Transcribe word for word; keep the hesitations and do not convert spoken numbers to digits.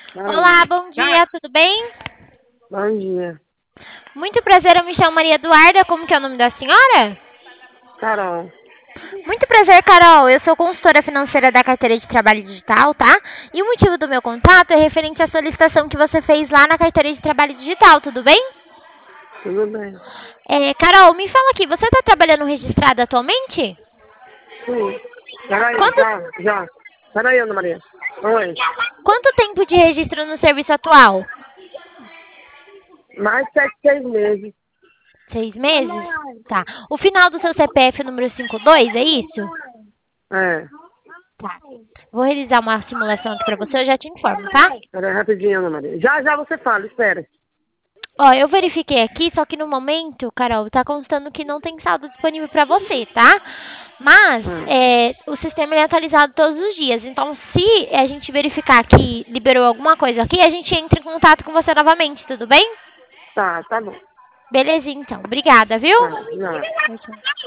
Olá, bom dia, tudo bem? Bom dia. Muito prazer, eu me chamo Maria Eduarda, como que é o nome da senhora? Carol. Muito prazer, Carol, eu sou consultora financeira da carteira de trabalho digital, tá? E o motivo do meu contato é referente à solicitação que você fez lá na carteira de trabalho digital, tudo bem? Tudo bem? É, Carol, me fala aqui, você está trabalhando registrada atualmente? Sim. Peraí, Quanto, já, já. Peraí, Ana Maria. Oi. quanto tempo de registro no serviço atual? Mais sete, seis meses. Seis meses? Tá. O final do seu C P F é número cinquenta e dois, é isso? É. Tá. Vou realizar uma simulação aqui pra você, eu já te informo, tá? Peraí, rapidinho, Ana Maria. Já, já você fala, espera. Ó, eu verifiquei aqui, só que no momento, Carol, tá constando que não tem saldo disponível pra você, tá? Mas Hum. é, o sistema ele é atualizado todos os dias. Então, se a gente verificar que liberou alguma coisa aqui, a gente entra em contato com você novamente, tudo bem? Tá, tá bom. Belezinha, então. Obrigada, viu? Tá, já. Tchau, tchau.